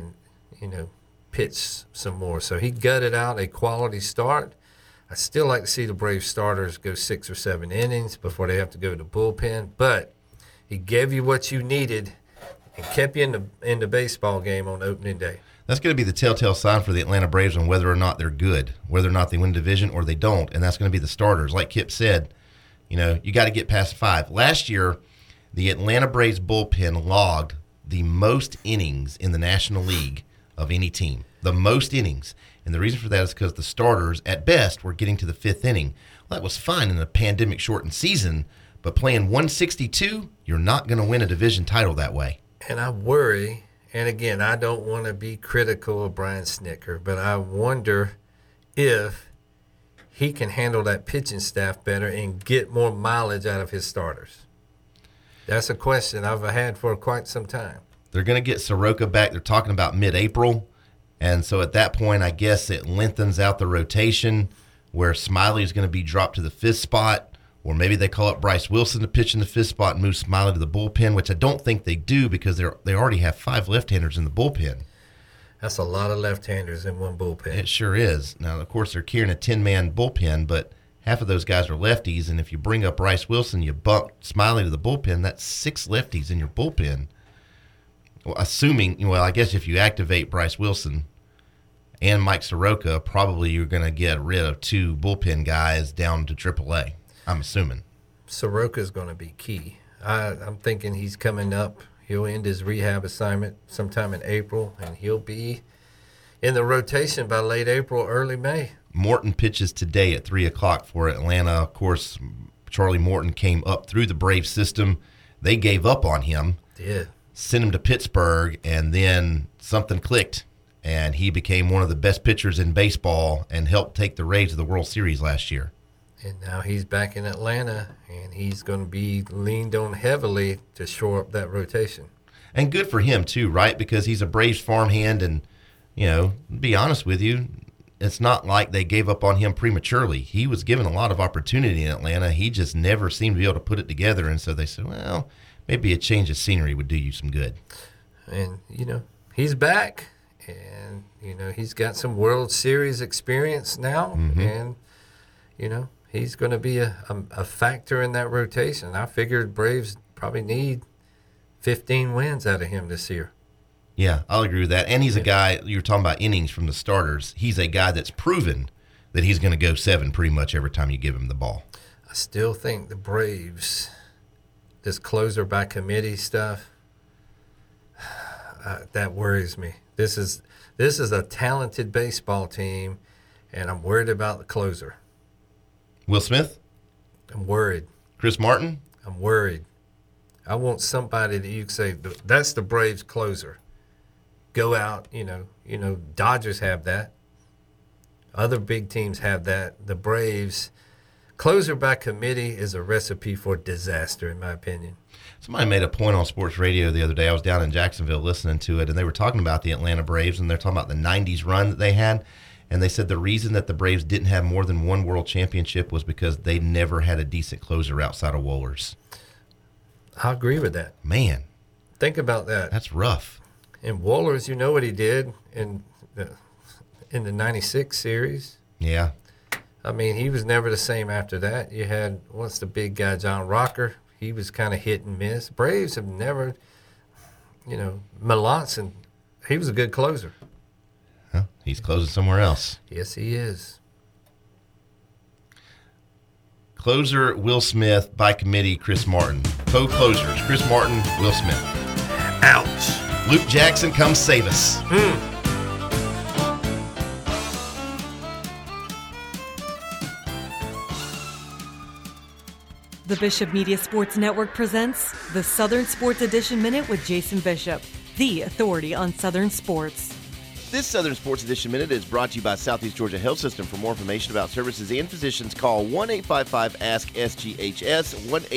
pitch some more. So he gutted out a quality start. I still like to see the Braves starters go 6 or 7 innings before they have to go to the bullpen, but he gave you what you needed and kept you in the baseball game on opening day. That's going to be the telltale sign for the Atlanta Braves on whether or not they're good, whether or not they win division or they don't, and that's going to be the starters. Like Kip said, you got to get past 5. Last year, the Atlanta Braves bullpen logged the most innings in the National League of any team, the most innings. And the reason for that is because the starters, at best, were getting to the 5th inning. Well, that was fine in a pandemic-shortened season, but playing 162, you're not going to win a division title that way. And I worry, and again, I don't want to be critical of Brian Snitker, but I wonder if he can handle that pitching staff better and get more mileage out of his starters. That's a question I've had for quite some time. They're going to get Soroka back. They're talking about mid-April. And so at that point, I guess it lengthens out the rotation where Smiley is going to be dropped to the 5th spot. Or maybe they call up Bryce Wilson to pitch in the 5th spot and move Smiley to the bullpen, which I don't think they do because they already have 5 left-handers in the bullpen. That's a lot of left-handers in one bullpen. It sure is. Now, of course, they're carrying a 10-man bullpen, but half of those guys are lefties, and if you bring up Bryce Wilson, you bump Smiley to the bullpen, that's 6 lefties in your bullpen. Well, I guess if you activate Bryce Wilson and Mike Soroka, probably you're going to get rid of 2 bullpen guys down to AAA. I'm assuming. Soroka's going to be key. I'm thinking he's coming up. He'll end his rehab assignment sometime in April, and he'll be in the rotation by late April, early May. Morton pitches today at 3 o'clock for Atlanta. Of course, Charlie Morton came up through the Braves system. They gave up on him. Did. Sent him to Pittsburgh, and then something clicked, and he became one of the best pitchers in baseball and helped take the Rays to the World Series last year. And now he's back in Atlanta, and he's going to be leaned on heavily to shore up that rotation. And good for him, too, right? Because he's a Braves farmhand, and, to be honest with you, it's not like they gave up on him prematurely. He was given a lot of opportunity in Atlanta. He just never seemed to be able to put it together, and so they said, well, maybe a change of scenery would do you some good. And, he's back, and, he's got some World Series experience now, and, he's going to be a factor in that rotation. I figured Braves probably need 15 wins out of him this year. Yeah, I'll agree with that. And he's a guy, you were talking about innings from the starters. He's a guy that's proven that he's going to go 7 pretty much every time you give him the ball. I still think the Braves, this closer by committee stuff, that worries me. This is a talented baseball team, and I'm worried about the closer. Will Smith? I'm worried. Chris Martin? I'm worried. I want somebody that you can say, that's the Braves closer. Go out, Dodgers have that. Other big teams have that. The Braves, closer by committee is a recipe for disaster, in my opinion. Somebody made a point on sports radio the other day. I was down in Jacksonville listening to it, and they were talking about the Atlanta Braves, and they're talking about the 90s run that they had. And they said the reason that the Braves didn't have more than one world championship was because they never had a decent closer outside of Wohlers. I agree with that. Man. Think about that. That's rough. And Wohlers, you know what he did in the 96 series? Yeah. I mean, he was never the same after that. You had, what's the big guy, John Rocker? He was kind of hit and miss. Braves have never, Melanson, he was a good closer. Huh? He's closing somewhere else. Yes, he is. Closer, Will Smith. By committee, Chris Martin. Co-closers, Chris Martin, Will Smith. Ouch. Luke Jackson, come save us. The Bishop Media Sports Network presents the Southern Sports Edition Minute with Jason Bishop, the authority on Southern sports. This Southern Sports Edition Minute is brought to you by Southeast Georgia Health System. For more information about services and physicians, call 1-855-ASK-SGHS,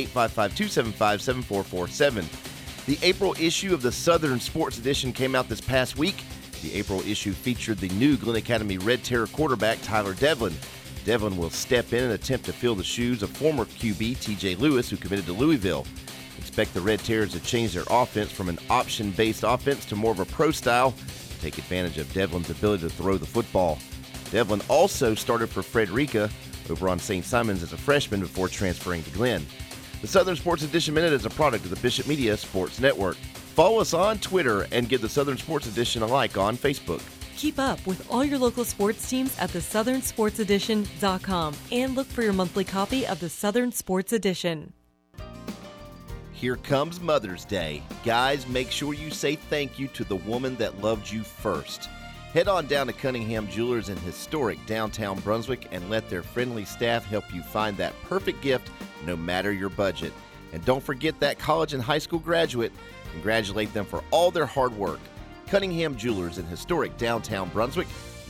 1-855-275-7447. The April issue of the Southern Sports Edition came out this past week. The April issue featured the new Glen Academy Red Terror quarterback Tyler Devlin. Devlin will step in and attempt to fill the shoes of former QB TJ Lewis, who committed to Louisville. Expect the Red Terrors to change their offense from an option-based offense to more of a pro style to take advantage of Devlin's ability to throw the football. Devlin also started for Frederica over on St. Simons as a freshman before transferring to Glen. The Southern Sports Edition Minute is a product of the Bishop Media Sports Network. Follow us on Twitter and give the Southern Sports Edition a like on Facebook. Keep up with all your local sports teams at thesouthernsportsedition.com and look for your monthly copy of the Southern Sports Edition. Here comes Mother's Day. Guys, make sure you say thank you to the woman that loved you first. Head on down to Cunningham Jewelers in historic downtown Brunswick and let their friendly staff help you find that perfect gift no matter your budget. And don't forget that college and high school graduate. Congratulate them for all their hard work. Cunningham Jewelers in historic downtown Brunswick,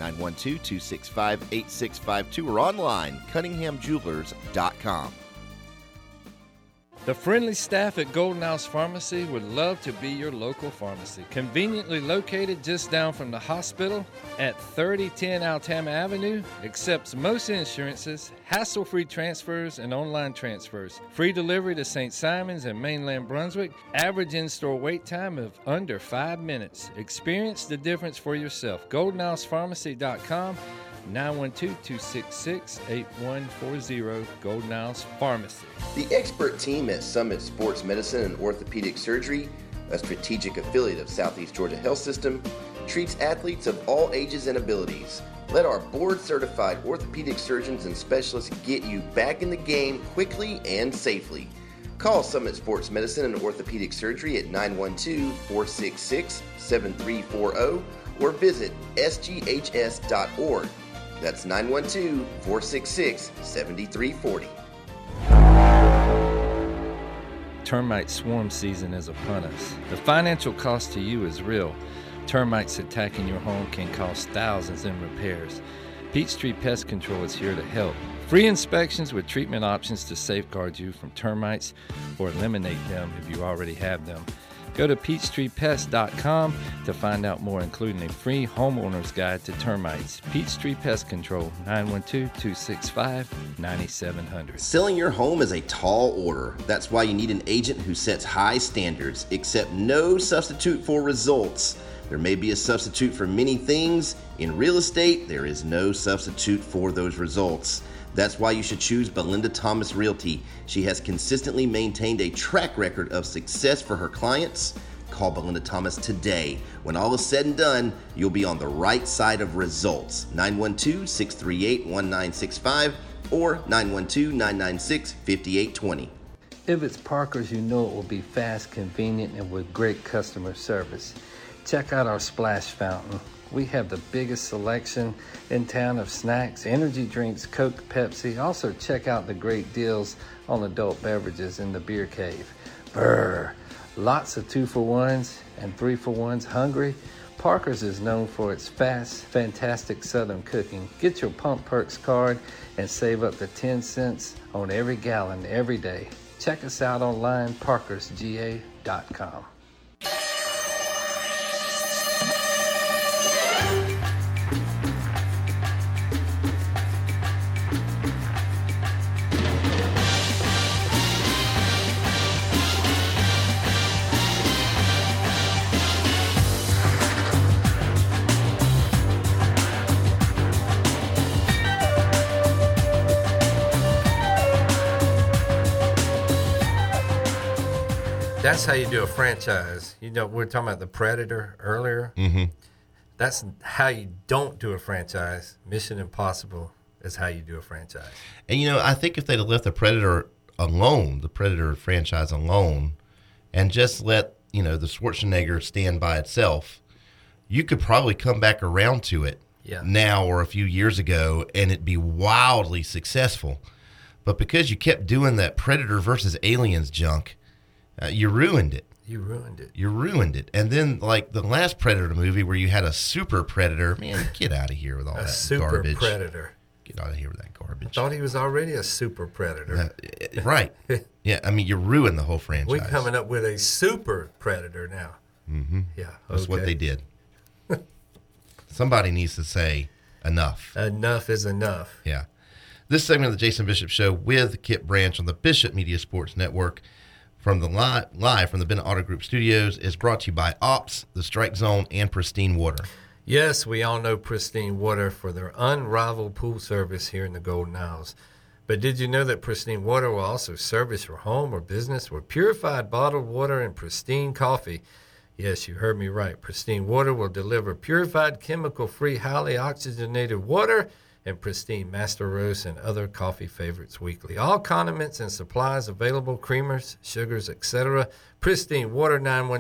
912-265-8652 or online, cunninghamjewelers.com. The friendly staff at Golden House Pharmacy would love to be your local pharmacy. Conveniently located just down from the hospital at 3010 Altama Avenue, accepts most insurances, hassle-free transfers, and online transfers. Free delivery to St. Simons and mainland Brunswick. Average in-store wait time of under 5 minutes. Experience the difference for yourself. GoldenHousePharmacy.com. 912-266-8140, Golden House Pharmacy. The expert team at Summit Sports Medicine and Orthopedic Surgery, a strategic affiliate of Southeast Georgia Health System, treats athletes of all ages and abilities. Let our board-certified orthopedic surgeons and specialists get you back in the game quickly and safely. Call Summit Sports Medicine and Orthopedic Surgery at 912-466-7340 or visit sghs.org. That's 912-466-7340. Termite swarm season is upon us. The financial cost to you is real. Termites attacking your home can cost thousands in repairs. Peachtree Pest Control is here to help. Free inspections with treatment options to safeguard you from termites or eliminate them if you already have them. Go to PeachtreePest.com to find out more, including a free homeowner's guide to termites. Peachtree Pest Control, 912-265-9700. Selling your home is a tall order. That's why you need an agent who sets high standards, except no substitute for results. There may be a substitute for many things. In real estate, there is no substitute for those results. That's why you should choose Belinda Thomas Realty. She has consistently maintained a track record of success for her clients. Call Belinda Thomas today. When all is said and done, you'll be on the right side of results. 912-638-1965 or 912-996-5820. If it's Parker's, you know it will be fast, convenient, and with great customer service. Check out our splash fountain. We have the biggest selection in town of snacks, energy drinks, Coke, Pepsi. Also check out the great deals on adult beverages in the beer cave. Brr! Lots of 2-for-1s and 3-for-1s. Hungry? Parker's is known for its fast, fantastic Southern cooking. Get your Pump Perks card and save up to 10 cents on every gallon every day. Check us out online, parkersga.com. That's how you do a franchise. You know, we were talking about the Predator earlier. Mm-hmm. That's how you don't do a franchise. Mission Impossible is how you do a franchise. And, you know, I think if they'd have left the Predator alone, the Predator franchise alone, and just let, you know, the Schwarzenegger stand by itself, you could probably come back around to it now or a few years ago, and it'd be wildly successful. but because you kept doing that Predator versus Aliens junk, you ruined it. You ruined it. You ruined it. And then, like, the last Predator movie where you had a super predator, man, get out of here with all that garbage. A super predator. Get out of here with that garbage. I thought he was already a super predator. Right. Yeah, I mean, you ruined the whole franchise. We're coming up with a super predator now. Mm-hmm. Yeah, That's what they did. Somebody needs to say enough. Enough is enough. Yeah. This segment of the Jason Bishop Show with Kip Branch on the Bishop Media Sports Network from the live from the Bennett Auto Group Studios is brought to you by Ops, the Strike Zone, and Pristine Water. Yes, we all know Pristine Water for their unrivaled pool service here in the Golden Isles. But did you know that Pristine Water will also service your home or business with purified bottled water and pristine coffee? Yes, you heard me right. Pristine Water will deliver purified, chemical-free, highly oxygenated water and pristine Master Roast and other coffee favorites weekly. All condiments and supplies available, creamers, sugars, etc. Pristine Water,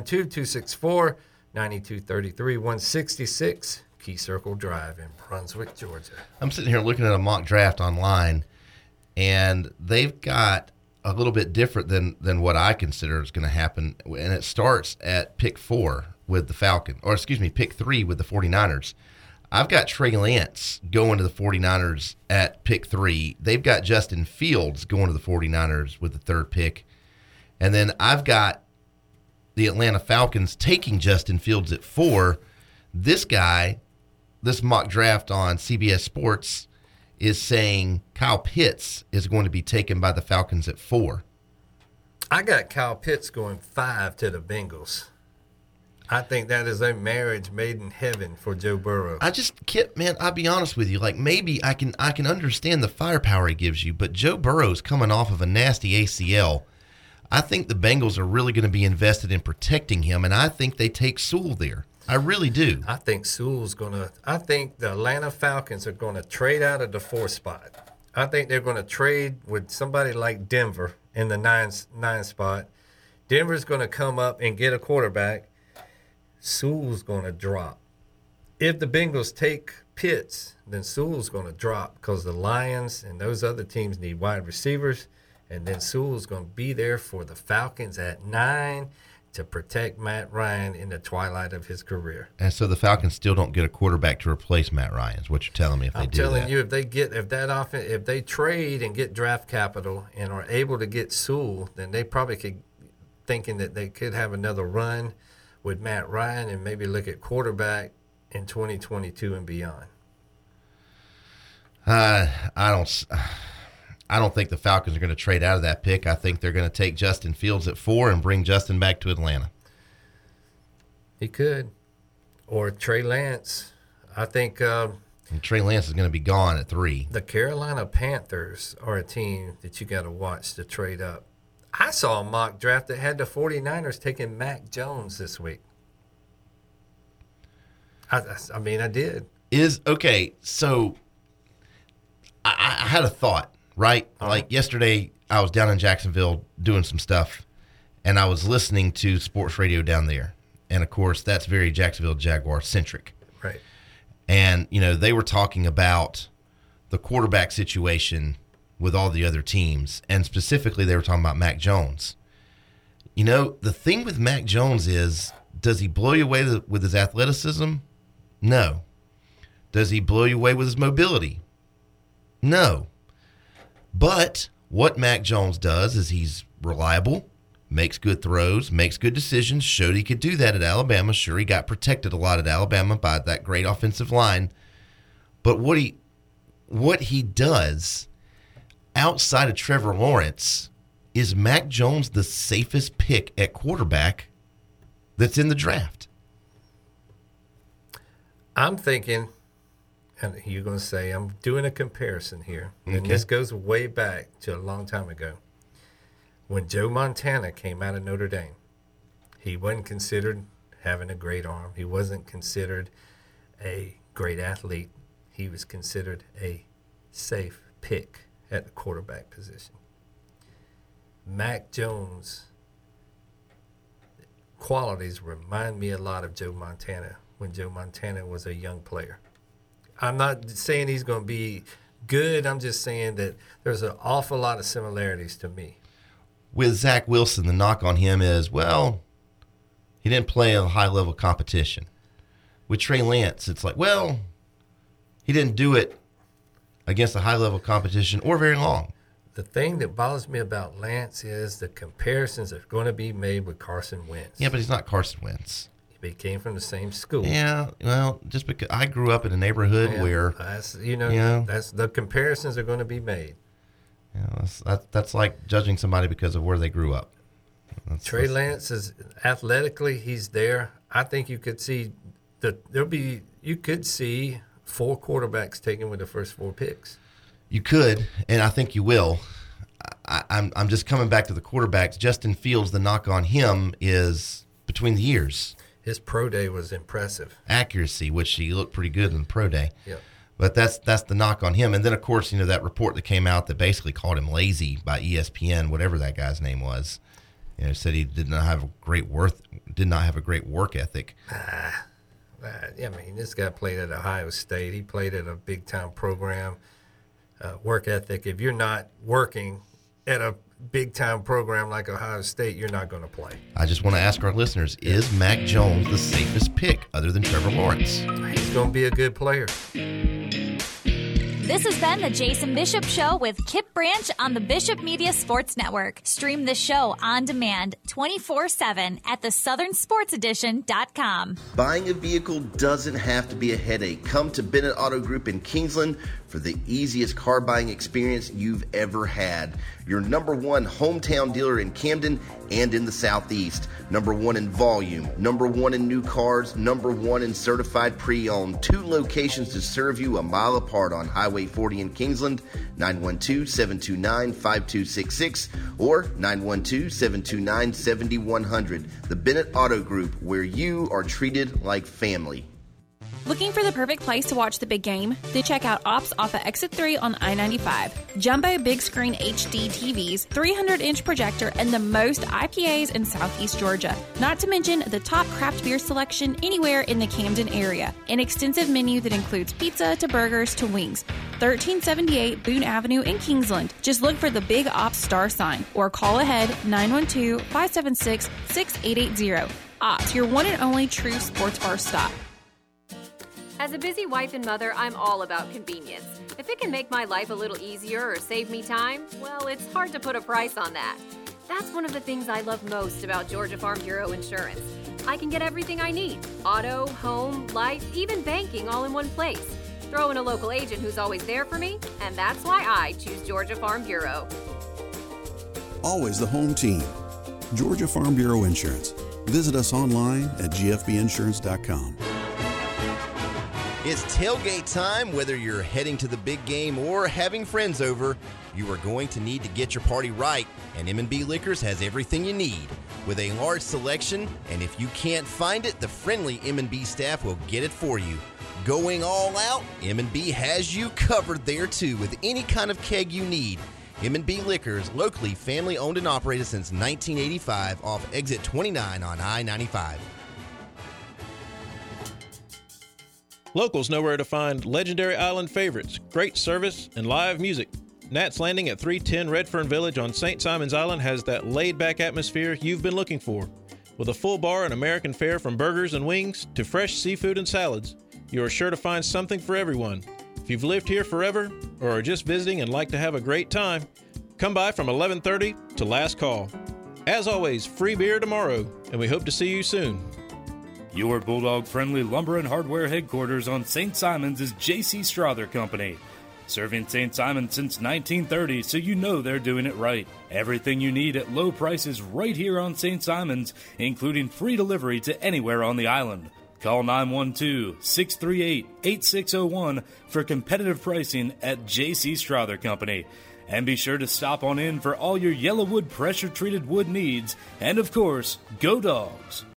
912-264-9233-166, Key Circle Drive in Brunswick, Georgia. I'm sitting here looking at a mock draft online, and they've got a little bit different than what I consider is going to happen. And it starts at pick 4 with the Falcons, or excuse me, pick 3 with the 49ers. I've got Trey Lance going to the 49ers at pick 3. They've got Justin Fields going to the 49ers with the 3rd pick. And then I've got the Atlanta Falcons taking Justin Fields at 4. This guy, this mock draft on CBS Sports, is saying Kyle Pitts is going to be taken by the Falcons at 4. I got Kyle Pitts going 5 to the Bengals. I think that is a marriage made in heaven for Joe Burrow. Kip, man, I'll be honest with you. Like, maybe I can understand the firepower he gives you, but Joe Burrow's coming off of a nasty ACL. I think the Bengals are really going to be invested in protecting him, and I think they take Sewell there. I really do. I think Sewell's I think the Atlanta Falcons are going to trade out of the 4 spot. I think they're going to trade with somebody like Denver in the 9 spot. Denver's going to come up and get a quarterback. Sewell's going to drop. If the Bengals take Pitts, then Sewell's going to drop because the Lions and those other teams need wide receivers. And then Sewell's going to be there for the Falcons at 9 to protect Matt Ryan in the twilight of his career. And so the Falcons still don't get a quarterback to replace Matt Ryan, is what you're telling me if they do that. I'm telling you, if they trade and get draft capital and are able to get Sewell, then they probably could, thinking that they could have another run with Matt Ryan and maybe look at quarterback in 2022 and beyond. I don't think the Falcons are going to trade out of that pick. I think they're going to take Justin Fields at 4 and bring Justin back to Atlanta. He could. Or Trey Lance. I think and Trey Lance is going to be gone at 3. The Carolina Panthers are a team that you got to watch to trade up. I saw a mock draft that had the 49ers taking Mac Jones this week. I did. So I had a thought, right? Like yesterday, I was down in Jacksonville doing some stuff, and I was listening to sports radio down there. And, of course, that's very Jacksonville Jaguar-centric. Right. And, they were talking about the quarterback situation with all the other teams, and specifically they were talking about Mac Jones. The thing with Mac Jones is, does he blow you away with his athleticism? No. Does he blow you away with his mobility? No. But what Mac Jones does is he's reliable, makes good throws, makes good decisions, showed he could do that at Alabama. Sure, he got protected a lot at Alabama by that great offensive line. But what he does outside of Trevor Lawrence, is Mac Jones the safest pick at quarterback that's in the draft? I'm thinking, and you're going to say I'm doing a comparison here, and this goes way back to a long time ago. When Joe Montana came out of Notre Dame, he wasn't considered having a great arm. He wasn't considered a great athlete. He was considered a safe pick at the quarterback position. Mac Jones' qualities remind me a lot of Joe Montana when Joe Montana was a young player. I'm not saying he's going to be good. I'm just saying that there's an awful lot of similarities to me. With Zach Wilson, the knock on him is, well, he didn't play a high-level competition. With Trey Lance, it's like, well, he didn't do it against a high-level competition or very long. The thing that bothers me about Lance is the comparisons are going to be made with Carson Wentz. Yeah, but he's not Carson Wentz. They came from the same school. Yeah, well, just because I grew up in a neighborhood where that's the comparisons are going to be made. Yeah, that's like judging somebody because of where they grew up. Trey Lance is athletically, he's there. I think you could see you could see 4 quarterbacks taken with the first 4 picks. You could, and I think you will. I'm just coming back to the quarterbacks. Justin Fields, the knock on him is between the years. His pro day was impressive. Accuracy, which he looked pretty good in the pro day. Yep. But that's the knock on him. And then, of course, that report that came out that basically called him lazy by ESPN, whatever that guy's name was. Said he did not have a great work ethic. I mean, this guy played at Ohio State. He played at a big-time program. Work ethic. If you're not working at a big-time program like Ohio State, you're not going to play. I just want to ask our listeners, is Mac Jones the safest pick other than Trevor Lawrence? He's going to be a good player. This has been the Jason Bishop Show with Kip Branch on the Bishop Media Sports Network. Stream the show on demand 24/7 at thesouthernsportsedition.com. Buying a vehicle doesn't have to be a headache. Come to Bennett Auto Group in Kingsland for the easiest car buying experience you've ever had. Your #1 hometown dealer in Camden and in the Southeast. #1 in volume, #1 in new cars, #1 in certified pre-owned. 2 locations to serve you a mile apart on Highway 40 in Kingsland, 912-729-5266 or 912-729-7100. The Bennett Auto Group, where you are treated like family. Looking for the perfect place to watch the big game? Then check out Ops off at Exit 3 on I-95. Jumbo big screen HD TVs, 300-inch projector, and the most IPAs in Southeast Georgia. Not to mention the top craft beer selection anywhere in the Camden area. An extensive menu that includes pizza to burgers to wings. 1378 Boone Avenue in Kingsland. Just look for the Big Ops star sign or call ahead 912-576-6880. Ops, your one and only true sports bar stop. As a busy wife and mother, I'm all about convenience. If it can make my life a little easier or save me time, well, it's hard to put a price on that. That's one of the things I love most about Georgia Farm Bureau Insurance. I can get everything I need: auto, home, life, even banking all in one place. Throw in a local agent who's always there for me, and that's why I choose Georgia Farm Bureau. Always the home team. Georgia Farm Bureau Insurance. Visit us online at gfbinsurance.com. It's tailgate time. Whether you're heading to the big game or having friends over, you are going to need to get your party right, and M&B Liquors has everything you need. With a large selection, and if you can't find it, the friendly M&B staff will get it for you. Going all out, M&B has you covered there too with any kind of keg you need. M&B Liquors, locally family-owned and operated since 1985 off Exit 29 on I-95. Locals know where to find legendary island favorites, great service, and live music. Nat's Landing at 310 Redfern Village on St. Simon's Island has that laid-back atmosphere you've been looking for. With a full bar and American fare from burgers and wings to fresh seafood and salads, you are sure to find something for everyone. If you've lived here forever or are just visiting and like to have a great time, come by from 11:30 to last call. As always, free beer tomorrow, and we hope to see you soon. Your Bulldog-friendly lumber and hardware headquarters on St. Simon's is J.C. Strother Company. Serving St. Simon's since 1930, so you know they're doing it right. Everything you need at low prices right here on St. Simon's, including free delivery to anywhere on the island. Call 912-638-8601 for competitive pricing at J.C. Strother Company. And be sure to stop on in for all your Yellowwood pressure-treated wood needs. And of course, go Dogs!